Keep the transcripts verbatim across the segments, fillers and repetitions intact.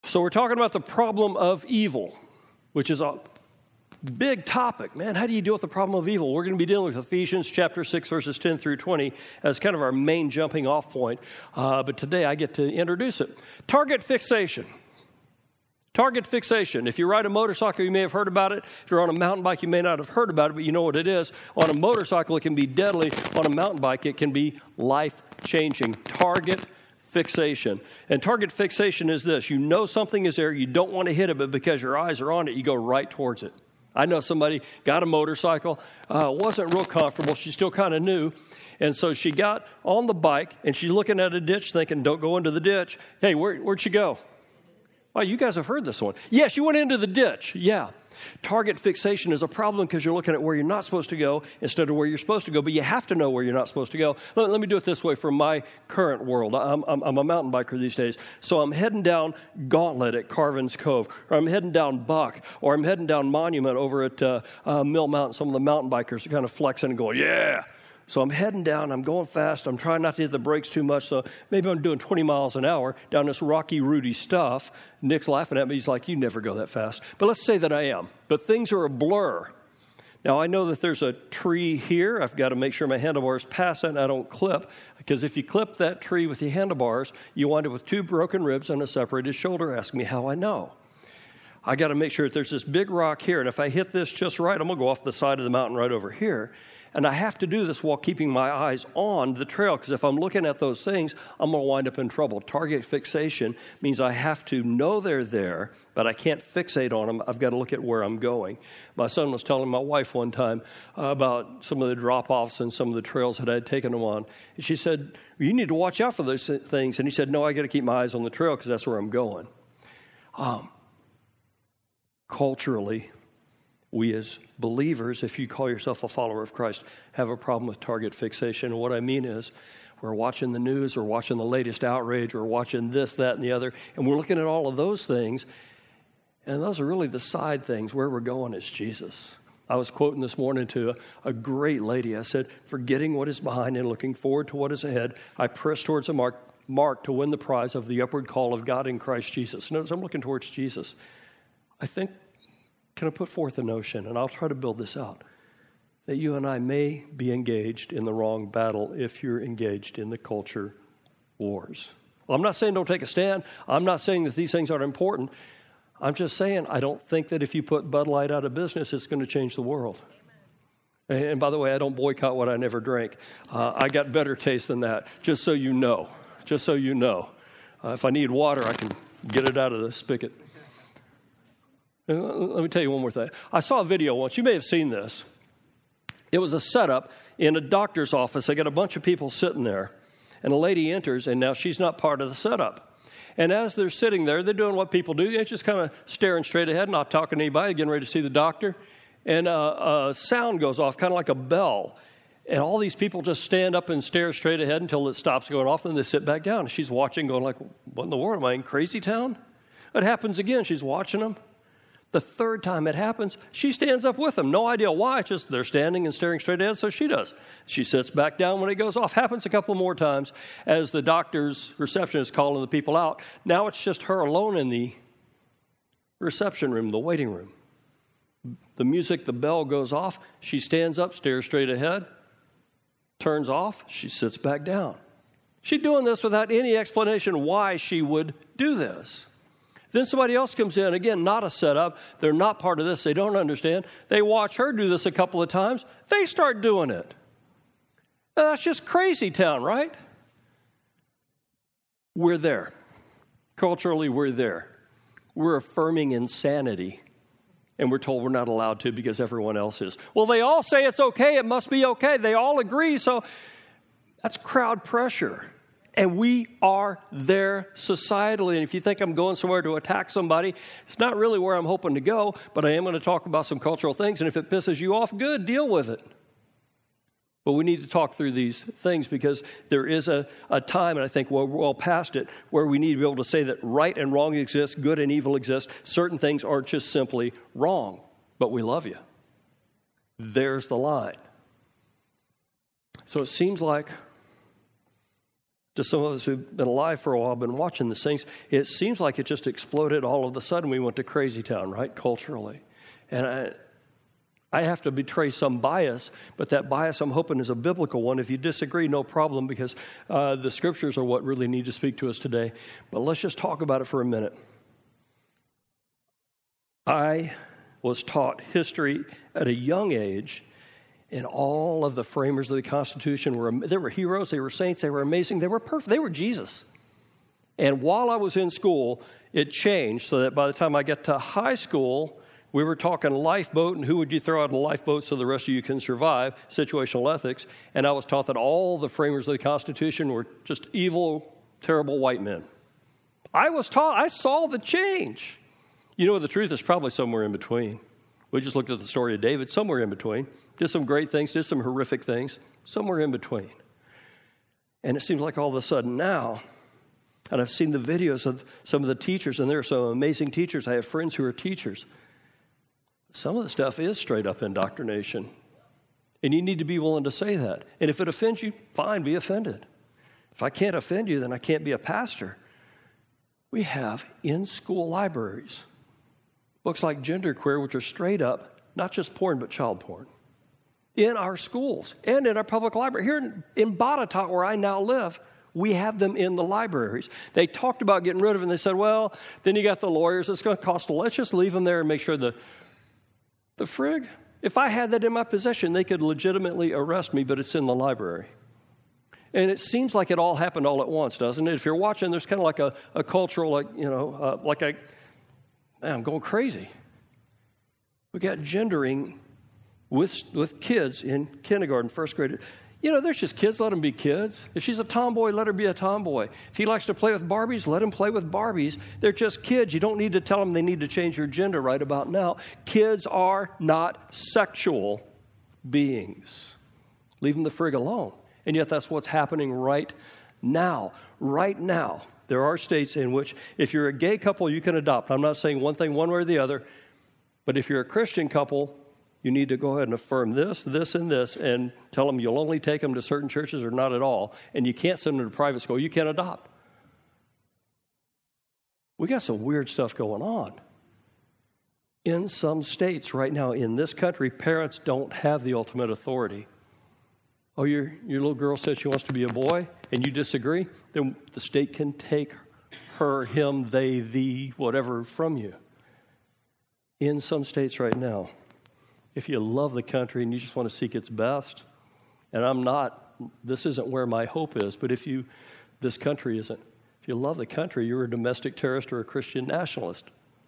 So we're talking about the problem of evil, which is a big topic. Man, how do you deal with the problem of evil? We're going to be dealing with Ephesians chapter six, verses ten through twenty as kind of our main jumping off point. Uh, but today I get to introduce it. Target fixation. Target fixation. If you ride a motorcycle, you may have heard about it. If you're on a mountain bike, you may not have heard about it, but you know what it is. On a motorcycle, it can be deadly. On a mountain bike, it can be life-changing. Target fixation. And target fixation is this. You know something is there. You don't want to hit it, but because your eyes are on it, you go right towards it. I know somebody got a motorcycle, uh, wasn't real comfortable. She still kind of knew. And so she got on the bike, and she's looking at a ditch thinking, don't go into the ditch. Hey, where, where'd she go? Well, you guys have heard this one. Yes, you went into the ditch. Yeah. Target fixation is a problem because you're looking at where you're not supposed to go instead of where you're supposed to go, but you have to know where you're not supposed to go. Let, let me do it this way from my current world. I'm, I'm, I'm a mountain biker these days, so I'm heading down Gauntlet at Carvin's Cove, or I'm heading down Buck, or I'm heading down Monument over at uh, uh, Mill Mountain. Some of the mountain bikers are kind of flexing and going, yeah. So I'm heading down, I'm going fast, I'm trying not to hit the brakes too much, so maybe I'm doing twenty miles an hour down this rocky, rooty stuff. Nick's laughing at me, he's like, you never go that fast. But let's say that I am. But things are a blur. Now, I know that there's a tree here. I've got to make sure my handlebars pass it and I don't clip, because if you clip that tree with your handlebars, you wind up with two broken ribs and a separated shoulder. Ask me how I know. I got to make sure that there's this big rock here, and if I hit this just right, I'm going to go off the side of the mountain right over here. And I have to do this while keeping my eyes on the trail, because if I'm looking at those things, I'm going to wind up in trouble. Target fixation means I have to know they're there, but I can't fixate on them. I've got to look at where I'm going. My son was telling my wife one time uh, about some of the drop-offs and some of the trails that I had taken them on. And she said, you need to watch out for those things. And he said, no, I got to keep my eyes on the trail because that's where I'm going. Um, culturally, we as believers, if you call yourself a follower of Christ, have a problem with target fixation. And what I mean is we're watching the news, we're watching the latest outrage, we're watching this, that, and the other, and we're looking at all of those things, and those are really the side things. Where we're going is Jesus. I was quoting this morning to a, a great lady. I said, forgetting what is behind and looking forward to what is ahead, I press towards a mark, mark to win the prize of the upward call of God in Christ Jesus. Notice I'm looking towards Jesus. I think, can I put forth a notion, and I'll try to build this out, that you and I may be engaged in the wrong battle if you're engaged in the culture wars. Well, I'm not saying don't take a stand. I'm not saying that these things aren't important. I'm just saying I don't think that if you put Bud Light out of business, it's going to change the world. Amen. And by the way, I don't boycott what I never drank. Uh, I got better taste than that, just so you know. Just so you know. Uh, if I need water, I can get it out of the spigot. Let me tell you one more thing. I saw a video once. You may have seen this. It was a setup in a doctor's office. They got a bunch of people sitting there, and a lady enters, and now she's not part of the setup. And as they're sitting there, they're doing what people do. They're just kind of staring straight ahead, not talking to anybody, getting ready to see the doctor. And a, a sound goes off, kind of like a bell. And all these people just stand up and stare straight ahead until it stops going off, and then they sit back down. She's watching, going like, what in the world? Am I in crazy town? It happens again. She's watching them. The third time it happens, she stands up with them. No idea why, just they're standing and staring straight ahead, so she does. She sits back down when it goes off. Happens a couple more times as the doctor's receptionist is calling the people out. Now it's just her alone in the reception room, the waiting room. The music, the bell goes off. She stands up, stares straight ahead, turns off. She sits back down. She's doing this without any explanation why she would do this. Then somebody else comes in, again, not a setup. They're not part of this. They don't understand. They watch her do this a couple of times. They start doing it. Now, that's just crazy town, right? We're there. Culturally, we're there. We're affirming insanity, and we're told we're not allowed to because everyone else is. Well, they all say it's okay. It must be okay. They all agree, so that's crowd pressure. And we are there societally. And if you think I'm going somewhere to attack somebody, it's not really where I'm hoping to go, but I am going to talk about some cultural things. And if it pisses you off, good, deal with it. But we need to talk through these things because there is a, a time, and I think we're well past it, where we need to be able to say that right and wrong exist, good and evil exist. Certain things aren't just simply wrong, but we love you. There's the line. So it seems like To some of us who've been alive for a while, been watching these things, it seems like it just exploded all of a sudden. We went to crazy town, right, culturally. And I, I have to betray some bias, but that bias I'm hoping is a biblical one. If you disagree, no problem, because uh, the scriptures are what really need to speak to us today. But let's just talk about it for a minute. I was taught history at a young age, and all of the framers of the Constitution were, they were heroes, they were saints, they were amazing, they were perfect, they were Jesus. And while I was in school, it changed so that by the time I got to high school, we were talking lifeboat and who would you throw out in a lifeboat so the rest of you can survive, situational ethics. And I was taught that all the framers of the Constitution were just evil, terrible white men. I was taught, I saw the change. You know, the truth is probably somewhere in between. We just looked at the story of David, somewhere in between. Did some great things, did some horrific things, somewhere in between. And it seems like all of a sudden now, and I've seen the videos of some of the teachers, and there are some amazing teachers. I have friends who are teachers. Some of the stuff is straight up indoctrination. And you need to be willing to say that. And if it offends you, fine, be offended. If I can't offend you, then I can't be a pastor. We have in-school libraries books like Genderqueer, which are straight up, not just porn, but child porn, in our schools and in our public library. Here in, in Botetourt, where I now live, we have them in the libraries. They talked about getting rid of it, and they said, well, then you got the lawyers. It's going to cost a lot. Let's just leave them there and make sure the, the frig, if I had that in my possession, they could legitimately arrest me, but it's in the library. And it seems like it all happened all at once, doesn't it? If you're watching, there's kind of like a, a cultural, like, you know, uh, like a, man, I'm going crazy. We got gendering with with kids in kindergarten, first grade. You know, there's just kids, let them be kids. If she's a tomboy, let her be a tomboy. If he likes to play with Barbies, let him play with Barbies. They're just kids. You don't need to tell them they need to change your gender right about now. Kids are not sexual beings. Leave them the frig alone. And yet that's what's happening right now. Right now. There are states in which if you're a gay couple, you can adopt. I'm not saying one thing one way or the other, but if you're a Christian couple, you need to go ahead and affirm this, this, and this, and tell them you'll only take them to certain churches or not at all, and you can't send them to private school. You can't adopt. We got some weird stuff going on. In some states right now in this country, parents don't have the ultimate authority. Oh, your your little girl says she wants to be a boy, and you disagree, then the state can take her, him, they, thee, whatever from you. In some states right now, if you love the country and you just want to seek its best, and I'm not, this isn't where my hope is, but if you, this country isn't, if you love the country, you're a domestic terrorist or a Christian nationalist.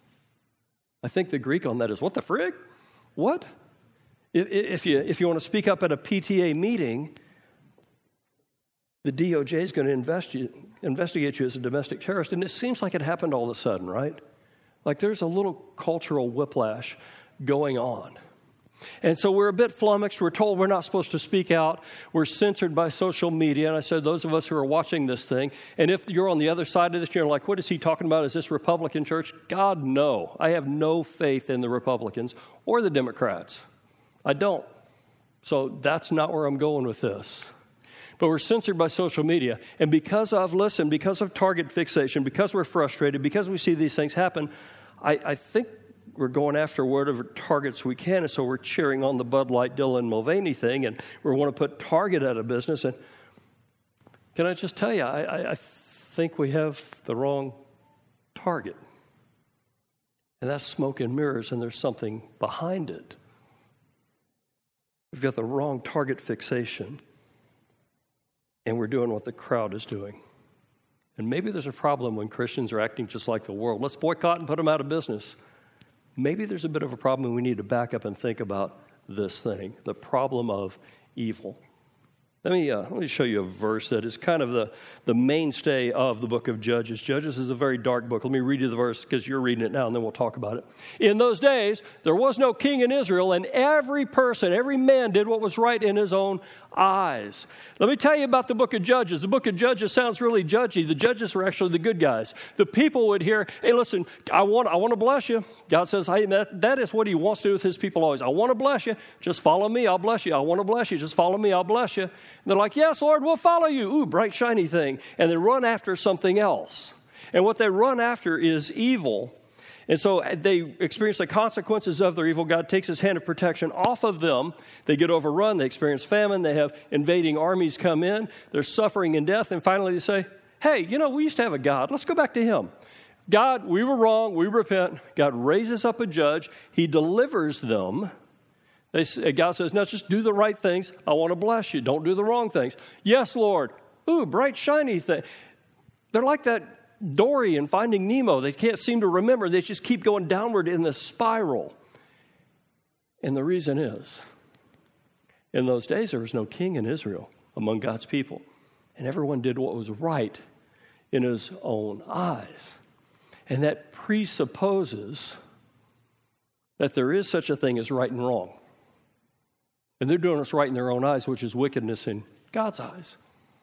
I think the Greek on that is, what the frig? What? If you, if you want to speak up at a P T A meeting, the D O J is going to investi- investigate you as a domestic terrorist. And it seems like it happened all of a sudden, right? Like there's a little cultural whiplash going on. And so we're a bit flummoxed. We're told we're not supposed to speak out. We're censored by social media. And I said, those of us who are watching this thing, and if you're on the other side of this, you're like, what is he talking about? Is this Republican church? God, no. I have no faith in the Republicans or the Democrats. I don't. So that's not where I'm going with this. But we're censored by social media. And because of, listen, because of target fixation, because we're frustrated, because we see these things happen, I, I think we're going after whatever targets we can. And so we're cheering on the Bud Light, Dylan Mulvaney thing, and we want to put Target out of business. And can I just tell you, I, I, I think we have the wrong target. And that's smoke and mirrors, and there's something behind it. We've got the wrong target fixation, and we're doing what the crowd is doing. And maybe there's a problem when Christians are acting just like the world. Let's boycott and put them out of business. Maybe there's a bit of a problem, and we need to back up and think about this thing, the problem of evil. Let me, uh, let me show you a verse that is kind of the, the mainstay of the book of Judges. Judges is a very dark book. Let me read you the verse because you're reading it now, and then we'll talk about it. In those days, there was no king in Israel, and every person, every man did what was right in his own eyes. Let me tell you about the book of Judges. The book of Judges sounds really judgy. The judges were actually the good guys. The people would hear, hey, listen, I want, I want to bless you. God says, hey, that, that is what he wants to do with his people always. I want to bless you. Just follow me. I'll bless you. I want to bless you. Just follow me. I'll bless you. And they're like, yes, Lord, we'll follow you. Ooh, bright, shiny thing. And they run after something else. And what they run after is evil. And so they experience the consequences of their evil. God takes his hand of protection off of them. They get overrun. They experience famine. They have invading armies come in. They're suffering and death. And finally they say, hey, you know, we used to have a God. Let's go back to him. God, we were wrong. We repent. God raises up a judge. He delivers them. They, God says, no, just do the right things. I want to bless you. Don't do the wrong things. Yes, Lord. Ooh, bright, shiny thing. They're like that Dory in Finding Nemo. They can't seem to remember. They just keep going downward in this spiral. And the reason is, in those days, there was no king in Israel among God's people. And everyone did what was right in his own eyes. And that presupposes that there is such a thing as right and wrong. And they're doing what's right in their own eyes, which is wickedness in God's eyes.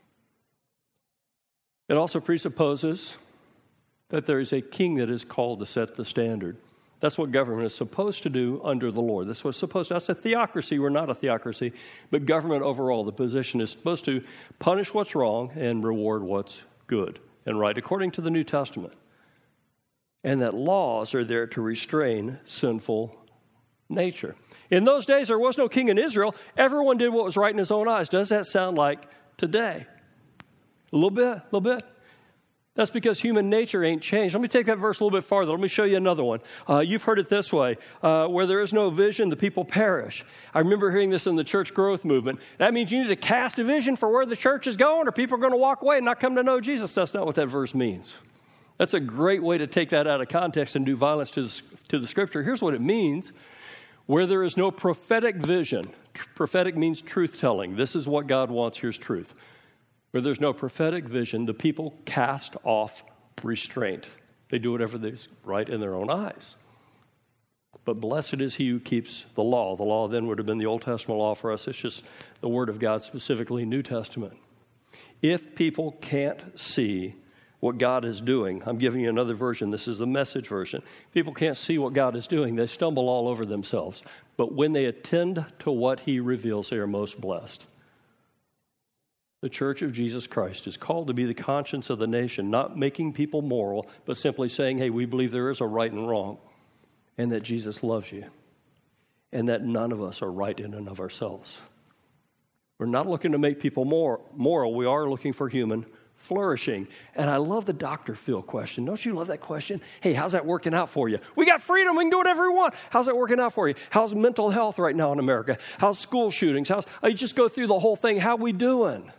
It also presupposes that there is a king that is called to set the standard. That's what government is supposed to do under the Lord. That's what it's supposed to. That's a theocracy. We're not a theocracy. But government overall, the position is supposed to punish what's wrong and reward what's good and right, according to the New Testament. And that laws are there to restrain sinful nature. In those days, there was no king in Israel. Everyone did what was right in his own eyes. Does that sound like today? A little bit, a little bit. That's because human nature ain't changed. Let me take that verse a little bit farther. Let me show you another one. Uh, you've heard it this way. Uh, where there is no vision, the people perish. I remember hearing this in the church growth movement. That means you need to cast a vision for where the church is going, or people are going to walk away and not come to know Jesus. That's not what that verse means. That's a great way to take that out of context and do violence to the, to the Scripture. Here's what it means. Where there is no prophetic vision, tr- prophetic means truth-telling. This is what God wants. Here's truth. Where there's no prophetic vision, the people cast off restraint. They do whatever is right in their own eyes. But blessed is he who keeps the law. The law then would have been the Old Testament law for us. It's just the Word of God, specifically New Testament. If people can't see what God is doing, I'm giving you another version. This is the Message version. People can't see what God is doing. They stumble all over themselves. But when they attend to what he reveals, they are most blessed. The Church of Jesus Christ is called to be the conscience of the nation, not making people moral, but simply saying, hey, we believe there is a right and wrong, and that Jesus loves you, and that none of us are right in and of ourselves. We're not looking to make people more moral. We are looking for human flourishing. And I love the Doctor Phil question. Don't you love that question? Hey, how's that working out for you? We got freedom. We can do whatever we want. How's that working out for you? How's mental health right now in America? How's school shootings? How's, I just go through the whole thing. How we doing?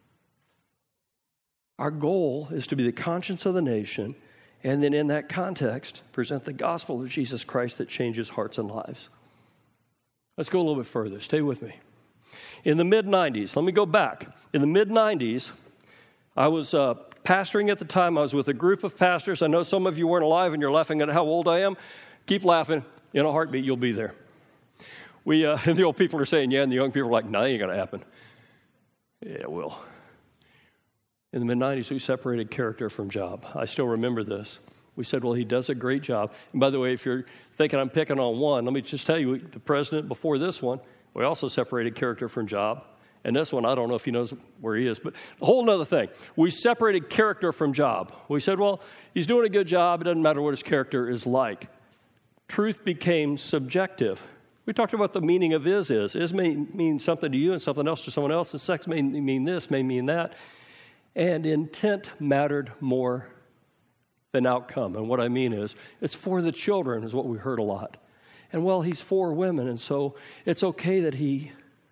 Our goal is to be the conscience of the nation, and then in that context, present the gospel of Jesus Christ that changes hearts and lives. Let's go a little bit further. Stay with me. In the mid nineties, let me go back. In the mid nineties, I was uh, pastoring at the time. I was with a group of pastors. I know some of you weren't alive and you're laughing at how old I am. Keep laughing. In a heartbeat, you'll be there. We uh, and the old people are saying, yeah, and the young people are like, no, nah, it ain't going to happen. Yeah, it will. In the mid nineties, we separated character from job. I still remember this. We said, well, he does a great job. And by the way, if you're thinking I'm picking on one, let me just tell you, the president before this one, we also separated character from job. And this one, I don't know if he knows where he is, but a whole other thing. We separated character from job. We said, well, he's doing a good job. It doesn't matter what his character is like. Truth became subjective. We talked about the meaning of is is. Is may mean something to you and something else to someone else. And sex may mean this, may mean that. And intent mattered more than outcome. And what I mean is, it's for the children is what we heard a lot. And well, he's for women, and so it's okay that he...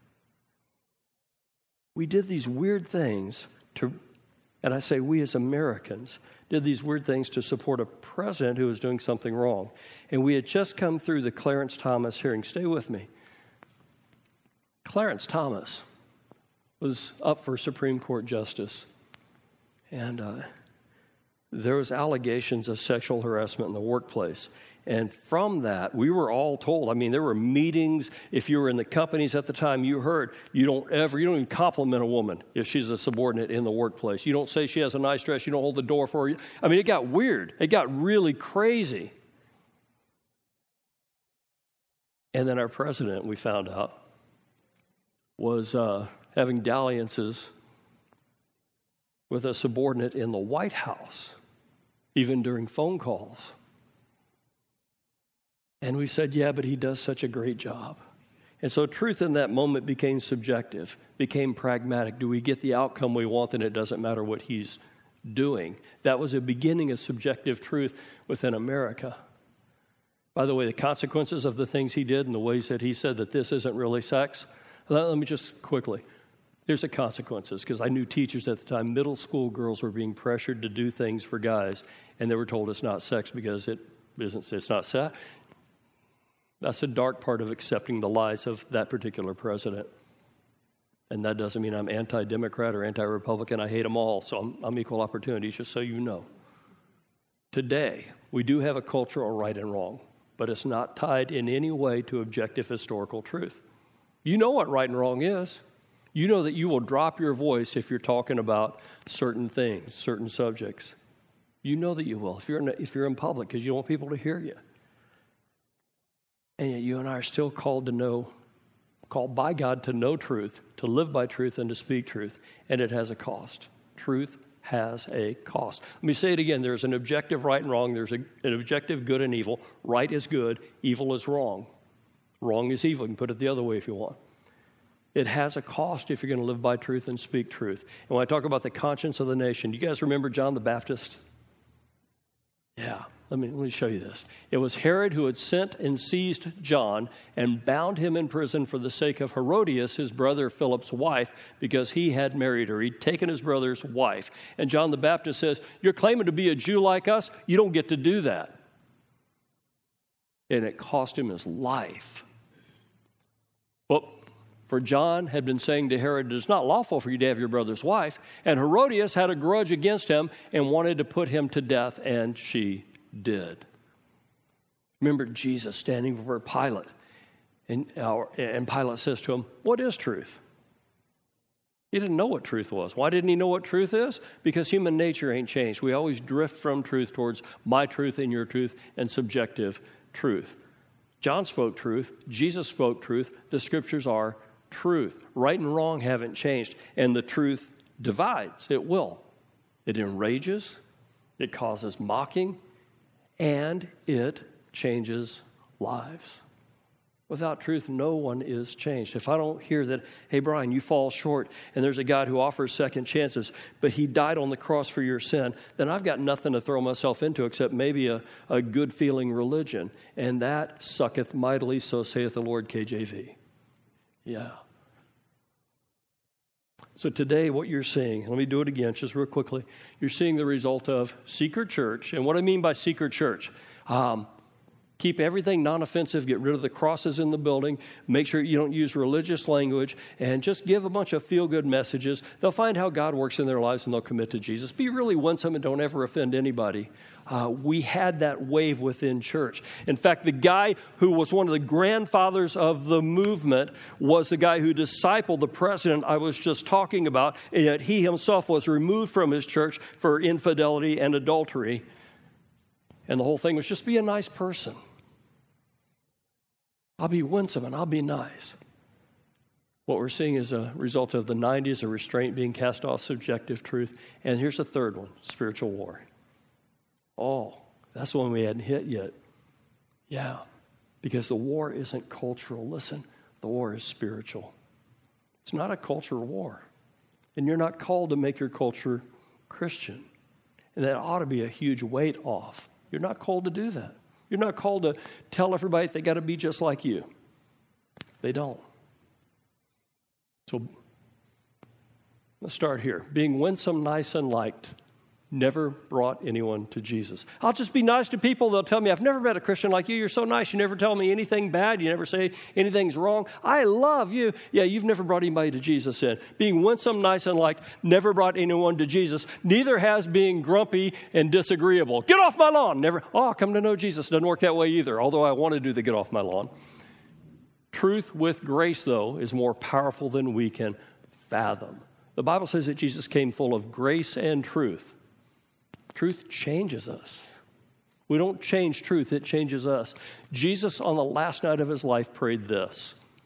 We did these weird things to, and I say we as Americans, did these weird things to support a president who was doing something wrong. And we had just come through the Clarence Thomas hearing. Stay with me. Clarence Thomas was up for Supreme Court justice. And uh, there was allegations of sexual harassment in the workplace. And from that, we were all told, I mean, there were meetings. If you were in the companies at the time, you heard, you don't ever, you don't even compliment a woman if she's a subordinate in the workplace. You don't say she has a nice dress. You don't hold the door for her. I mean, it got weird. It got really crazy. And then our president, we found out, was uh, having dalliances with a subordinate in the White House, even during phone calls. And we said, yeah, but he does such a great job. And so truth in that moment became subjective, became pragmatic. Do we get the outcome we want, then it doesn't matter what he's doing. That was a beginning of subjective truth within America. By the way, the consequences of the things he did and the ways that he said that this isn't really sex, let, let me just quickly. There's the consequences, because I knew teachers at the time, middle school girls were being pressured to do things for guys, and they were told it's not sex because it isn't, it's not sex. That's the dark part of accepting the lies of that particular president. And that doesn't mean I'm anti-Democrat or anti-Republican. I hate them all, so I'm, I'm equal opportunity, just so you know. Today, we do have a cultural right and wrong, but it's not tied in any way to objective historical truth. You know what right and wrong is. You know that you will drop your voice if you're talking about certain things, certain subjects. You know that you will if you're in, if you're in public, because you want people to hear you. And yet you and I are still called to know, called by God to know truth, to live by truth, and to speak truth. And it has a cost. Truth has a cost. Let me say it again. There's an objective right and wrong. There's a, an objective good and evil. Right is good. Evil is wrong. Wrong is evil. You can put it the other way if you want. It has a cost if you're going to live by truth and speak truth. And when I talk about the conscience of the nation, do you guys remember John the Baptist? Yeah. Let me, let me show you this. It was Herod who had sent and seized John and bound him in prison for the sake of Herodias, his brother Philip's wife, because he had married her. He'd taken his brother's wife. And John the Baptist says, you're claiming to be a Jew like us? You don't get to do that. And it cost him his life. Well, for John had been saying to Herod, it's not lawful for you to have your brother's wife. And Herodias had a grudge against him and wanted to put him to death, and she did. Remember Jesus standing before Pilate, and, uh, and Pilate says to him, what is truth? He didn't know what truth was. Why didn't he know what truth is? Because human nature ain't changed. We always drift from truth towards my truth and your truth and subjective truth. John spoke truth. Jesus spoke truth. The scriptures are truth. Right and wrong haven't changed. And the truth divides. It will. It enrages. It causes mocking. And it changes lives. Without truth, no one is changed. If I don't hear that, hey, Brian, you fall short, and there's a God who offers second chances, but he died on the cross for your sin, then I've got nothing to throw myself into except maybe a, a good-feeling religion. And that sucketh mightily, so saith the Lord, K J V. Yeah. So today, what you're seeing, let me do it again just real quickly. You're seeing the result of secret church. And what I mean by secret church, um, keep everything non-offensive, get rid of the crosses in the building, make sure you don't use religious language, and just give a bunch of feel-good messages. They'll find how God works in their lives, and they'll commit to Jesus. Be really winsome and don't ever offend anybody. Uh, we had that wave within church. In fact, the guy who was one of the grandfathers of the movement was the guy who discipled the president I was just talking about, and yet he himself was removed from his church for infidelity and adultery. And the whole thing was just be a nice person. I'll be winsome and I'll be nice. What we're seeing is a result of the nineties, a restraint being cast off subjective truth. And here's the third one, spiritual war. Oh, that's the one we hadn't hit yet. Yeah, because the war isn't cultural. Listen, the war is spiritual. It's not a cultural war. And you're not called to make your culture Christian. And that ought to be a huge weight off. You're not called to do that. You're not called to tell everybody they got to be just like you. They don't. So let's start here. Being winsome, nice, and liked never brought anyone to Jesus. I'll just be nice to people. They'll tell me, I've never met a Christian like you. You're so nice. You never tell me anything bad. You never say anything's wrong. I love you. Yeah, you've never brought anybody to Jesus in. Being winsome, nice, and liked never brought anyone to Jesus. Neither has being grumpy and disagreeable. Get off my lawn. Never. Oh, come to know Jesus. Doesn't work that way either, although I want to do the get off my lawn. Truth with grace, though, is more powerful than we can fathom. The Bible says that Jesus came full of grace and truth. Truth changes us. We don't change truth, it changes us. Jesus, on the last night of his life, prayed this.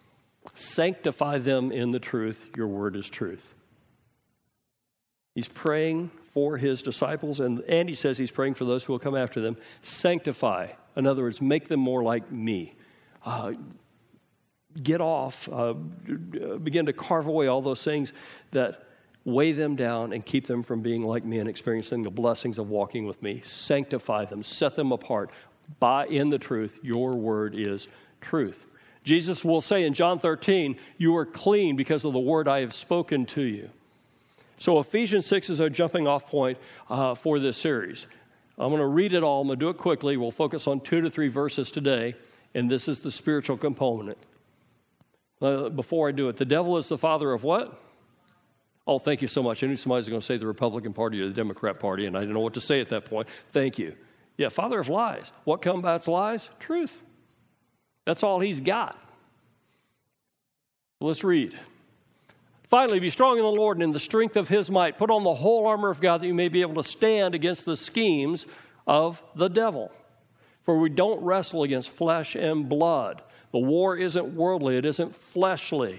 Sanctify them in the truth. Your word is truth. He's praying for his disciples, and, and he says he's praying for those who will come after them. Sanctify. In other words, make them more like me. Uh, get off, uh, begin to carve away all those things that weigh them down and keep them from being like me and experiencing the blessings of walking with me. Sanctify them, set them apart. By in the truth, your word is truth. Jesus will say in John thirteen, you are clean because of the word I have spoken to you. So Ephesians six is our jumping off point uh, for this series. I'm going to read it all. I'm going to do it quickly. We'll focus on two to three verses today, and this is the spiritual component. Uh, before I do it, the devil is the father of what? Oh, thank you so much. I knew somebody was going to say the Republican Party or the Democrat Party, and I didn't know what to say at that point. Thank you. Yeah, father of lies. What combats lies? Truth. That's all he's got. Let's read. Finally, be strong in the Lord and in the strength of his might. Put on the whole armor of God that you may be able to stand against the schemes of the devil. For we don't wrestle against flesh and blood. The war isn't worldly. It isn't fleshly.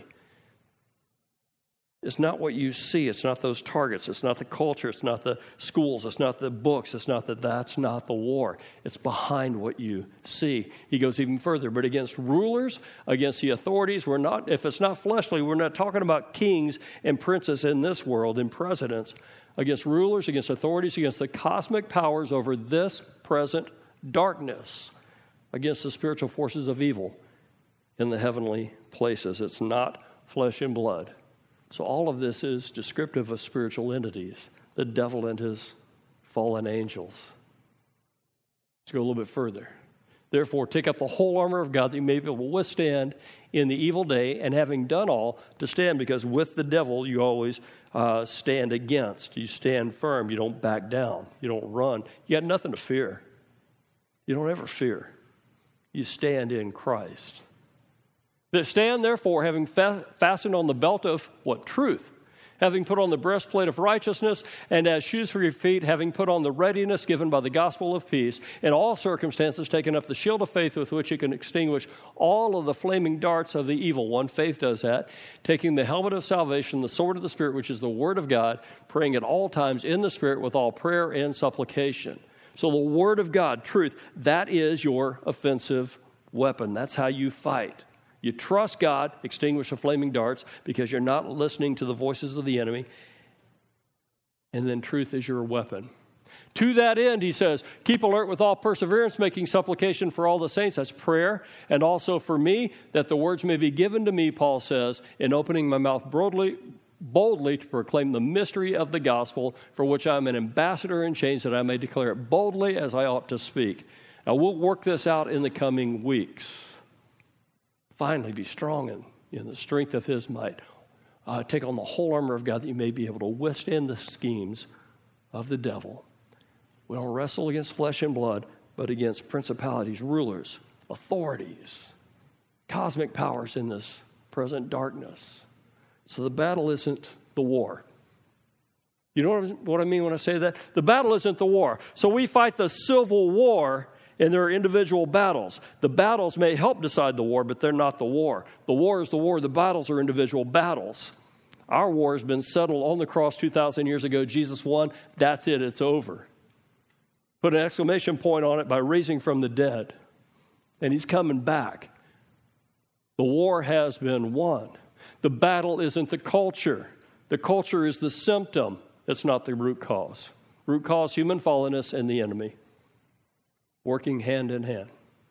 It's not what you see. It's not those targets. It's not the culture. It's not the schools. It's not the books. It's not that that's not the war. It's behind what you see. He goes even further. But against rulers, against the authorities, we're not, if it's not fleshly, we're not talking about kings and princes in this world and presidents. Against rulers, against authorities, against the cosmic powers over this present darkness, against the spiritual forces of evil in the heavenly places. It's not flesh and blood. So all of this is descriptive of spiritual entities, the devil and his fallen angels. Let's go a little bit further. Therefore, take up the whole armor of God that you may be able to withstand in the evil day, and having done all, to stand, because with the devil you always uh, stand against. You stand firm. You don't back down. You don't run. You got nothing to fear. You don't ever fear. You stand in Christ. Stand, therefore, having fa- fastened on the belt of what? Truth. Having put on the breastplate of righteousness, and as shoes for your feet, having put on the readiness given by the gospel of peace, in all circumstances taking up the shield of faith with which you can extinguish all of the flaming darts of the evil one. Faith does that. Taking the helmet of salvation, the sword of the Spirit, which is the word of God, praying at all times in the Spirit with all prayer and supplication. So the word of God, truth, that is your offensive weapon. That's how you fight. You trust God, extinguish the flaming darts, because you're not listening to the voices of the enemy. And then truth is your weapon. To that end, he says, keep alert with all perseverance, making supplication for all the saints. That's prayer. And also for me, that the words may be given to me, Paul says, in opening my mouth broadly, boldly to proclaim the mystery of the gospel, for which I am an ambassador in chains, that I may declare it boldly as I ought to speak. Now, we'll work this out in the coming weeks. Finally, be strong in, in the strength of his might. Uh, take on the whole armor of God that you may be able to withstand the schemes of the devil. We don't wrestle against flesh and blood, but against principalities, rulers, authorities, cosmic powers in this present darkness. So the battle isn't the war. You know what I mean when I say that? The battle isn't the war. So we fight the civil war, and there are individual battles. The battles may help decide the war, but they're not the war. The war is the war. The battles are individual battles. Our war has been settled on the cross two thousand years ago. Jesus won. That's it. It's over. Put an exclamation point on it by raising from the dead. And he's coming back. The war has been won. The battle isn't the culture. The culture is the symptom. It's not the root cause. Root cause, human fallenness and the enemy, working hand in hand.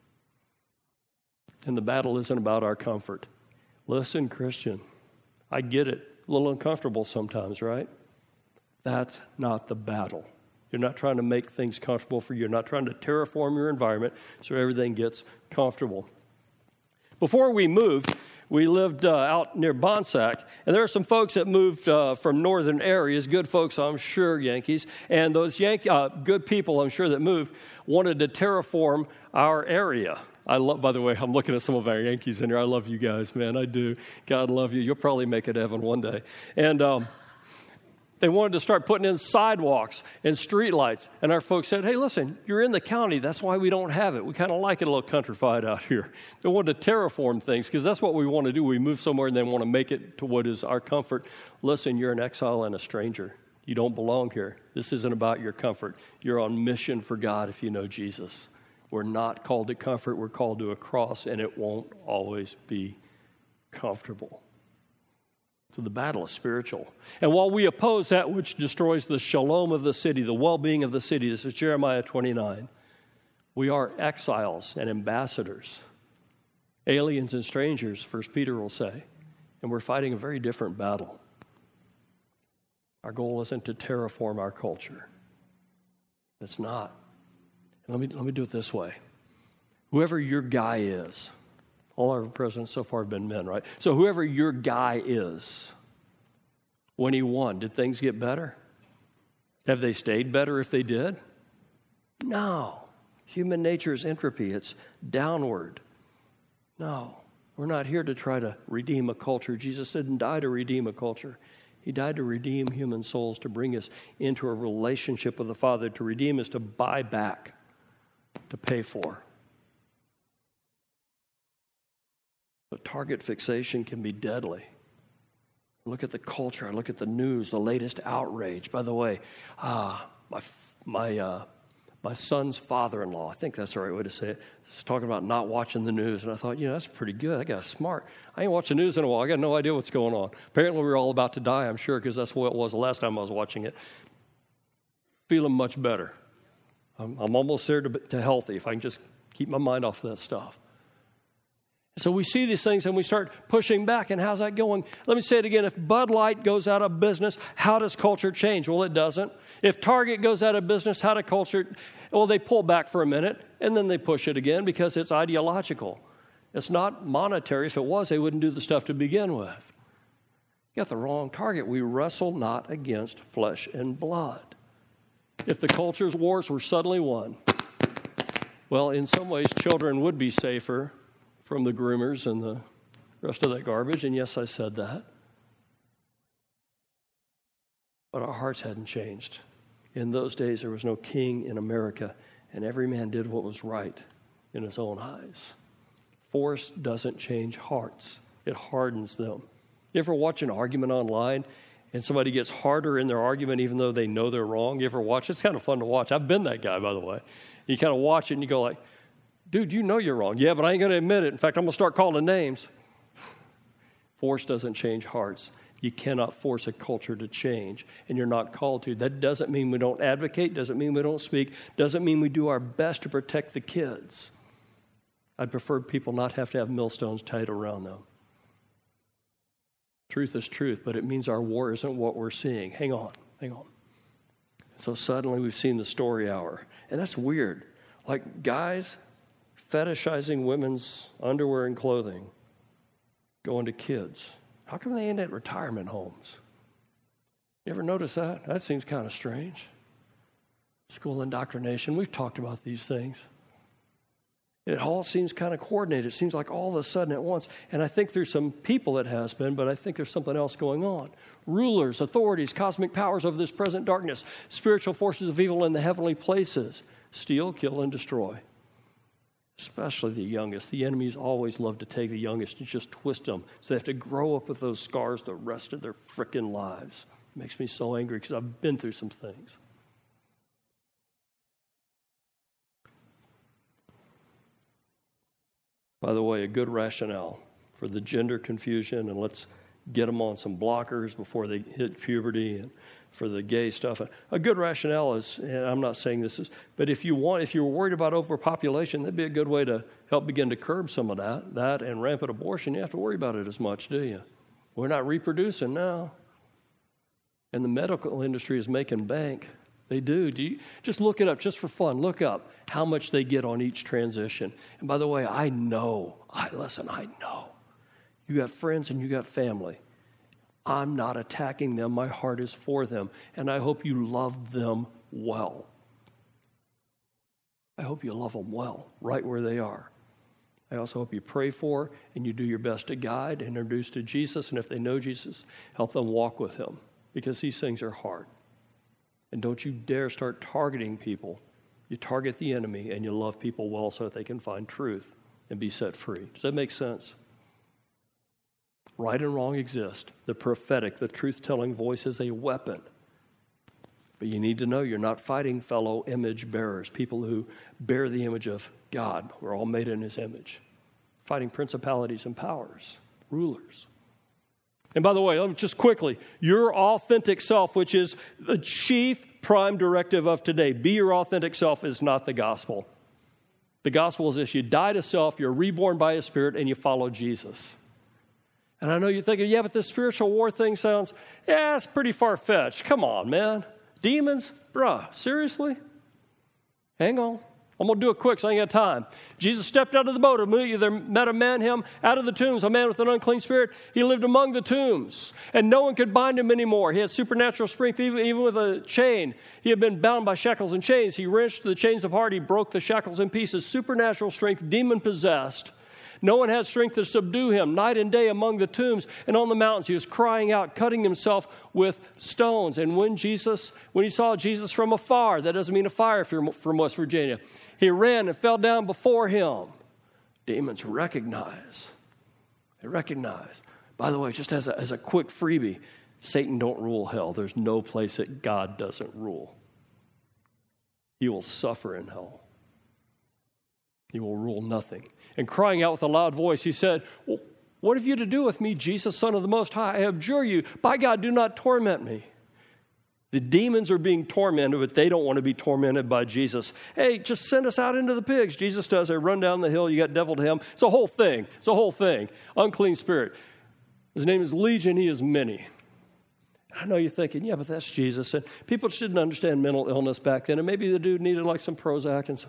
And the battle isn't about our comfort. Listen, Christian, I get it. A little uncomfortable sometimes, right? That's not the battle. You're not trying to make things comfortable for you. You're not trying to terraform your environment so everything gets comfortable. Before we moved, we lived uh, out near Bonsack, and there are some folks that moved uh, from northern areas, good folks, I'm sure, Yankees, and those Yankee, uh, good people, I'm sure, that moved, wanted to terraform our area. I love, by the way, I'm looking at some of our Yankees in here. I love you guys, man, I do. God love you. You'll probably make it to heaven one day. And um, They wanted to start putting in sidewalks and streetlights. And our folks said, hey, listen, you're in the county. That's why we don't have it. We kind of like it a little countrified out here. They wanted to terraform things because that's what we want to do. We move somewhere and then want to make it to what is our comfort. Listen, you're an exile and a stranger. You don't belong here. This isn't about your comfort. You're on mission for God if you know Jesus. We're not called to comfort. We're called to a cross, and it won't always be comfortable. So the battle is spiritual. And while we oppose that which destroys the shalom of the city, the well-being of the city, this is Jeremiah twenty-nine, we are exiles and ambassadors, aliens and strangers, First Peter will say, and we're fighting a very different battle. Our goal isn't to terraform our culture. It's not. Let me, let me do it this way. Whoever your guy is, all our presidents so far have been men, right? So whoever your guy is, when he won, did things get better? Have they stayed better if they did? No. Human nature is entropy. It's downward. No. We're not here to try to redeem a culture. Jesus didn't die to redeem a culture. He died to redeem human souls, to bring us into a relationship with the Father. To redeem is to buy back, to pay for. But target fixation can be deadly. Look at the culture. I look at the news, the latest outrage. By the way, uh, my my uh, my son's father-in-law, I think that's the right way to say it, was talking about not watching the news. And I thought, you know, that's pretty good. I got smart. I ain't watched the news in a while. I got no idea what's going on. Apparently, we were all about to die, I'm sure, because that's what it was the last time I was watching it. Feeling much better. I'm, I'm almost there to, to healthy if I can just keep my mind off of that stuff. So we see these things and we start pushing back. And how's that going? Let me say it again. If Bud Light goes out of business, how does culture change? Well, it doesn't. If Target goes out of business, how does culture? Well, they pull back for a minute and then they push it again because it's ideological. It's not monetary. If it was, they wouldn't do the stuff to begin with. You got the wrong target. We wrestle not against flesh and blood. If the culture's wars were suddenly won, well, in some ways, children would be safer from the groomers and the rest of that garbage. And yes, I said that. But our hearts hadn't changed. In those days, there was no king in America, and every man did what was right in his own eyes. Force doesn't change hearts. It hardens them. You ever watch an argument online and somebody gets harder in their argument even though they know they're wrong? You ever watch? It's kind of fun to watch. I've been that guy, by the way. You kind of watch it and you go like, dude, you know you're wrong. Yeah, but I ain't going to admit it. In fact, I'm going to start calling names. Force doesn't change hearts. You cannot force a culture to change, and you're not called to. That doesn't mean we don't advocate, doesn't mean we don't speak, doesn't mean we do our best to protect the kids. I'd prefer people not have to have millstones tied around them. Truth is truth, but it means our war isn't what we're seeing. Hang on, hang on. So suddenly we've seen the story hour, and that's weird. Like guys fetishizing women's underwear and clothing, going to kids. How come they end at retirement homes? You ever notice that? That seems kind of strange. School indoctrination, we've talked about these things. It all seems kind of coordinated. It seems like all of a sudden at once. And I think through some people it has been, but I think there's something else going on. Rulers, authorities, cosmic powers of this present darkness, spiritual forces of evil in the heavenly places, steal, kill, and destroy. Especially the youngest. The enemies always love to take the youngest and just twist them. So they have to grow up with those scars the rest of their frickin' lives. It makes me so angry because I've been through some things. By the way, a good rationale for the gender confusion, and let's get them on some blockers before they hit puberty, and for the gay stuff. A good rationale is, and I'm not saying this is, but if you want, if you were worried about overpopulation, that'd be a good way to help begin to curb some of that. That and rampant abortion, you have to worry about it as much, do you? We're not reproducing now. And the medical industry is making bank. They do. do you, just look it up, just for fun. Look up how much they get on each transition. And by the way, I know, I listen, I know. You got friends and you got family. I'm not attacking them. My heart is for them. And I hope you love them well. I hope you love them well, right where they are. I also hope you pray for and you do your best to guide and introduce to Jesus. And if they know Jesus, help them walk with him because these things are hard. And don't you dare start targeting people. You target the enemy and you love people well so that they can find truth and be set free. Does that make sense? Right and wrong exist. The prophetic, the truth-telling voice is a weapon. But you need to know you're not fighting fellow image bearers, people who bear the image of God. We're all made in his image. Fighting principalities and powers, rulers. And by the way, let me just quickly, your authentic self, which is the chief prime directive of today, be your authentic self, is not the gospel. The gospel is this: you die to self, you're reborn by his Spirit, and you follow Jesus. And I know you're thinking, yeah, but this spiritual war thing sounds, yeah, it's pretty far-fetched. Come on, man. Demons? Bruh, seriously? Hang on. I'm going to do it quick so I ain't got time. Jesus stepped out of the boat. Immediately there met a man, him, out of the tombs, a man with an unclean spirit. He lived among the tombs, and no one could bind him anymore. He had supernatural strength, even, even with a chain. He had been bound by shackles and chains. He wrenched the chains apart. He broke the shackles in pieces. Supernatural strength, demon-possessed. No one had strength to subdue him. Night and day among the tombs and on the mountains, he was crying out, cutting himself with stones. And when Jesus, when he saw Jesus from afar, that doesn't mean a fire if you're from West Virginia, he ran and fell down before him. Demons recognize. They recognize. By the way, just as a, as a quick freebie, Satan don't rule hell. There's no place that God doesn't rule. He will suffer in hell. He will rule nothing. And crying out with a loud voice, he said, well, what have you to do with me, Jesus, Son of the Most High? I abjure you. By God, do not torment me. The demons are being tormented, but they don't want to be tormented by Jesus. Hey, just send us out into the pigs. Jesus does. They run down the hill. You got devil to him. It's a whole thing. It's a whole thing. Unclean spirit. His name is Legion. He is many. I know you're thinking, yeah, but that's Jesus. And people shouldn't understand mental illness back then. And maybe the dude needed like some Prozac and some.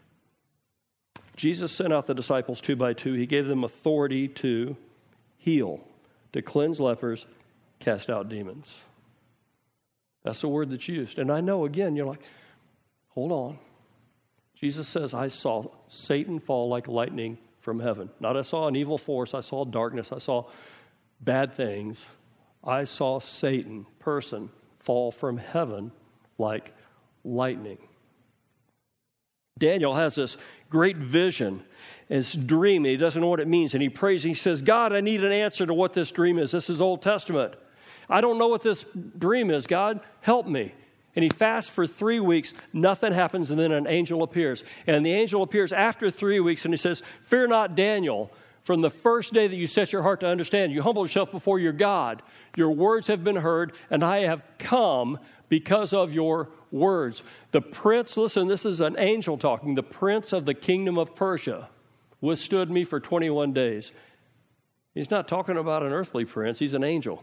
Jesus sent out the disciples two by two. He gave them authority to heal, to cleanse lepers, cast out demons. That's the word that's used. And I know, again, you're like, hold on. Jesus says, I saw Satan fall like lightning from heaven. Not I saw an evil force. I saw darkness. I saw bad things. I saw Satan, person, fall from heaven like lightning. Daniel has this great vision, this dream, and he doesn't know what it means, and he prays, and he says, God, I need an answer to what this dream is. This is Old Testament. I don't know what this dream is. God, help me. And he fasts for three weeks. Nothing happens, and then an angel appears. And the angel appears after three weeks, and he says, fear not, Daniel. From the first day that you set your heart to understand, you humble yourself before your God. Your words have been heard, and I have come because of your words. The prince, listen, this is an angel talking. The prince of the kingdom of Persia withstood me for twenty-one days. He's not talking about an earthly prince. He's an angel.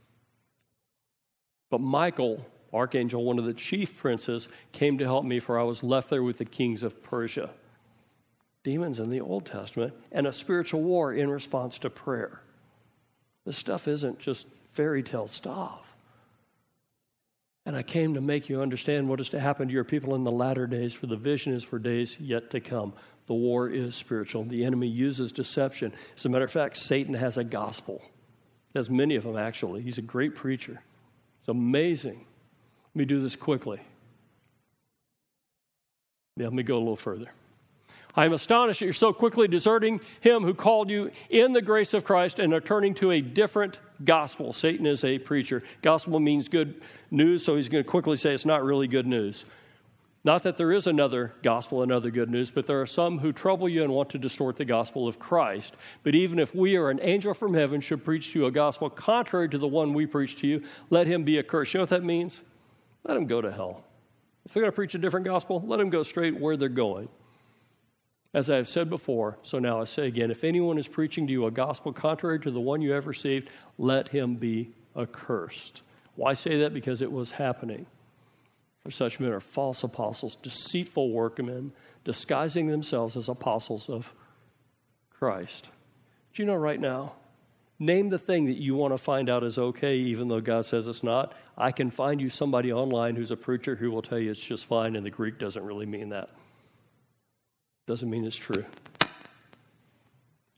But Michael, archangel, one of the chief princes, came to help me, for I was left there with the kings of Persia. Demons in the Old Testament, and a spiritual war in response to prayer. This stuff isn't just fairy tale stuff. And I came to make you understand what is to happen to your people in the latter days, for the vision is for days yet to come. The war is spiritual. The enemy uses deception. As a matter of fact, Satan has a gospel. He has many of them, actually. He's a great preacher. It's amazing. Let me do this quickly. Yeah, let me go a little further. I am astonished that you're so quickly deserting him who called you in the grace of Christ and are turning to a different gospel. Satan is a preacher. Gospel means good news, so he's going to quickly say it's not really good news. Not that there is another gospel and other good news, but there are some who trouble you and want to distort the gospel of Christ. But even if we or an angel from heaven should preach to you a gospel contrary to the one we preach to you, let him be accursed. You know what that means? Let him go to hell. If they're going to preach a different gospel, let them go straight where they're going. As I have said before, so now I say again, if anyone is preaching to you a gospel contrary to the one you have received, let him be accursed. Why say that? Because it was happening. For such men are false apostles, deceitful workmen, disguising themselves as apostles of Christ. Do you know right now, name the thing that you want to find out is okay, even though God says it's not. I can find you somebody online who's a preacher who will tell you it's just fine, and the Greek doesn't really mean that. Doesn't mean it's true.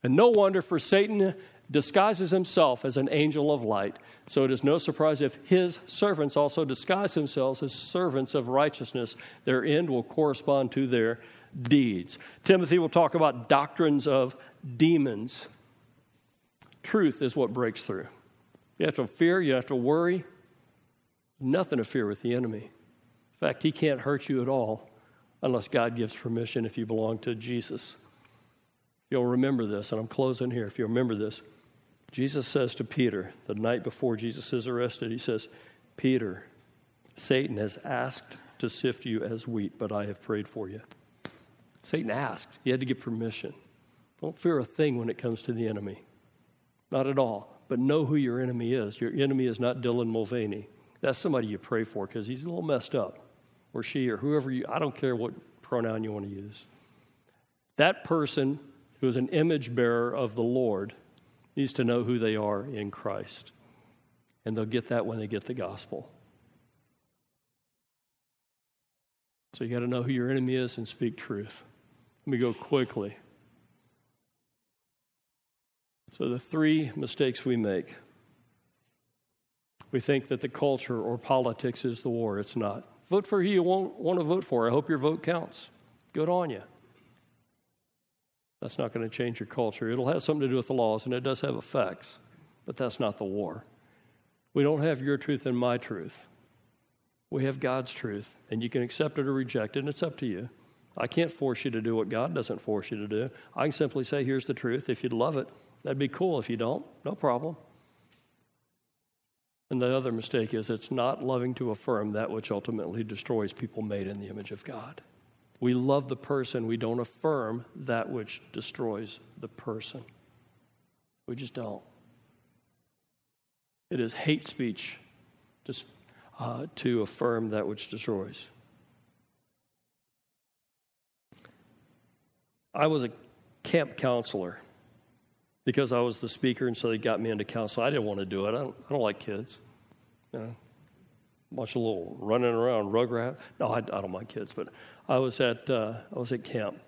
And no wonder, for Satan disguises himself as an angel of light. So it is no surprise if his servants also disguise themselves as servants of righteousness. Their end will correspond to their deeds. Timothy will talk about doctrines of demons. Truth is what breaks through. You have to fear, you have to worry. Nothing to fear with the enemy. In fact, he can't hurt you at all unless God gives permission if you belong to Jesus. You'll remember this, and I'm closing here. If you remember this, Jesus says to Peter, the night before Jesus is arrested, he says, Peter, Satan has asked to sift you as wheat, but I have prayed for you. Satan asked. He had to get permission. Don't fear a thing when it comes to the enemy. Not at all. But know who your enemy is. Your enemy is not Dylan Mulvaney. That's somebody you pray for because he's a little messed up. Or she or whoever you, I don't care what pronoun you want to use. That person who is an image bearer of the Lord needs to know who they are in Christ. And they'll get that when they get the gospel. So you got to know who your enemy is and speak truth. Let me go quickly. So the three mistakes we make. We think that the culture or politics is the war. It's not. Vote for who you won't want to vote for. I hope your vote counts. Good on you. That's not going to change your culture. It'll have something to do with the laws, and it does have effects, but that's not the war. We don't have your truth and my truth. We have God's truth, and you can accept it or reject it, and it's up to you. I can't force you to do what God doesn't force you to do. I can simply say, here's the truth. If you'd love it, that'd be cool. If you don't, no problem. And the other mistake is it's not loving to affirm that which ultimately destroys people made in the image of God. We love the person. We don't affirm that which destroys the person. We just don't. It is hate speech to, uh, to affirm that which destroys. I was a camp counselor because I was the speaker, and so they got me into counseling. I didn't want to do it. I don't, I don't like kids. You know, watch a little running around, rugrat. No, I, I don't mind kids, but I was at uh, I was at camp.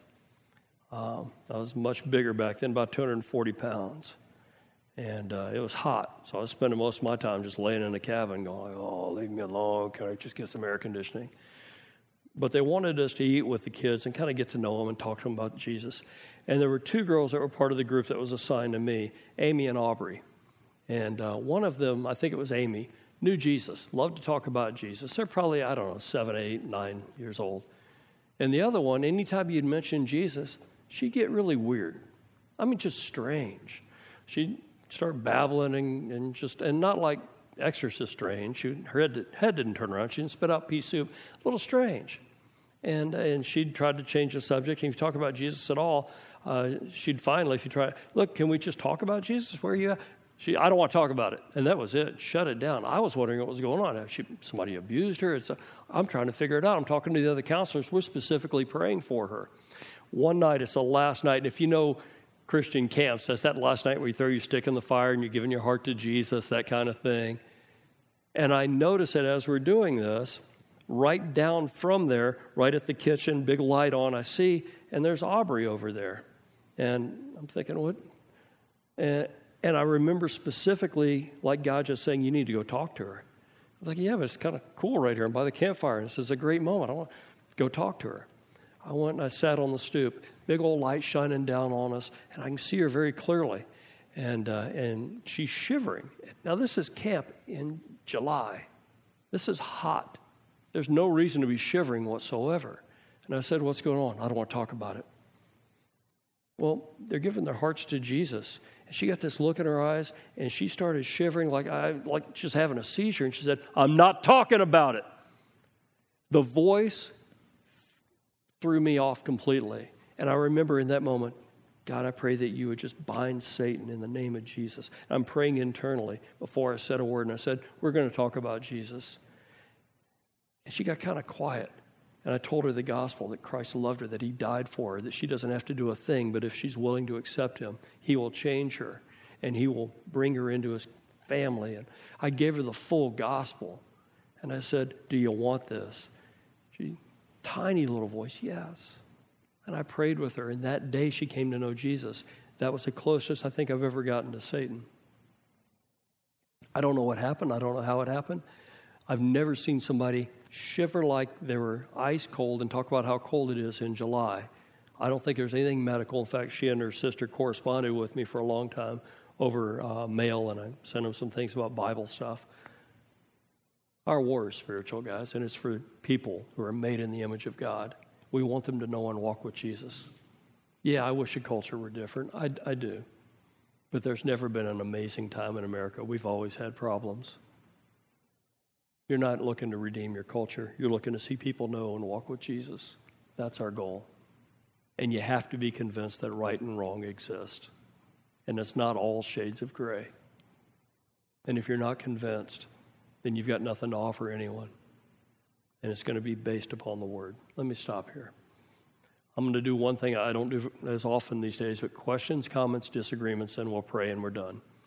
Um, I was much bigger back then, about two hundred forty pounds, and uh, it was hot. So I was spending most of my time just laying in the cabin, going, "Oh, leave me alone. Can I just get some air conditioning?" But they wanted us to eat with the kids and kind of get to know them and talk to them about Jesus. And there were two girls that were part of the group that was assigned to me, Amy and Aubrey. And uh, one of them, I think it was Amy, knew Jesus, loved to talk about Jesus. They're probably, I don't know, seven, eight, nine years old. And the other one, anytime you'd mention Jesus, she'd get really weird. I mean, just strange. She'd start babbling and, and just, and not like exorcist strange. She, her head, head didn't turn around. She didn't spit out pea soup. A little strange. And and she'd tried to change the subject. And if you talk about Jesus at all, uh, she'd finally, if you try, look, can we just talk about Jesus? Where are you at? She, I don't want to talk about it. And that was it. Shut it down. I was wondering what was going on. She, somebody abused her. It's a, I'm trying to figure it out. I'm talking to the other counselors. We're specifically praying for her. One night, it's the last night. And if you know Christian camps, that's that last night where you throw your stick in the fire and you're giving your heart to Jesus, that kind of thing. And I notice that as we're doing this, right down from there, right at the kitchen, big light on, I see, and there's Aubrey over there. And I'm thinking, what? And, and I remember specifically, like God just saying, you need to go talk to her. I was like, yeah, but it's kind of cool right here by the campfire. And this is a great moment. I want to go talk to her. I went and I sat on the stoop, big old light shining down on us, and I can see her very clearly. And uh, and she's shivering. Now, this is camp in July. This is hot. There's no reason to be shivering whatsoever. And I said, what's going on? I don't want to talk about it. Well, they're giving their hearts to Jesus. And she got this look in her eyes, and she started shivering like I like just having a seizure. And she said, I'm not talking about it. The voice threw me off completely. And I remember in that moment, God, I pray that you would just bind Satan in the name of Jesus. I'm praying internally before I said a word, and I said, we're going to talk about Jesus. And she got kind of quiet. And I told her the gospel, that Christ loved her, that he died for her, that she doesn't have to do a thing, but if she's willing to accept him, he will change her, and he will bring her into his family. And I gave her the full gospel. And I said, do you want this? She, tiny little voice, yes. And I prayed with her, and that day she came to know Jesus. That was the closest I think I've ever gotten to Satan. I don't know what happened. I don't know how it happened. I've never seen somebody shiver like they were ice cold and talk about how cold it is in July. I don't think there's anything medical. In fact, she and her sister corresponded with me for a long time over uh, mail, and I sent them some things about Bible stuff. Our war is spiritual, guys, and it's for people who are made in the image of God. We want them to know and walk with Jesus. Yeah, I wish the culture were different. I, I do. But there's never been an amazing time in America. We've always had problems. You're not looking to redeem your culture. You're looking to see people know and walk with Jesus. That's our goal. And you have to be convinced that right and wrong exist. And it's not all shades of gray. And if you're not convinced, then you've got nothing to offer anyone. And it's going to be based upon the Word. Let me stop here. I'm going to do one thing I don't do as often these days, but questions, comments, disagreements, then we'll pray and we're done.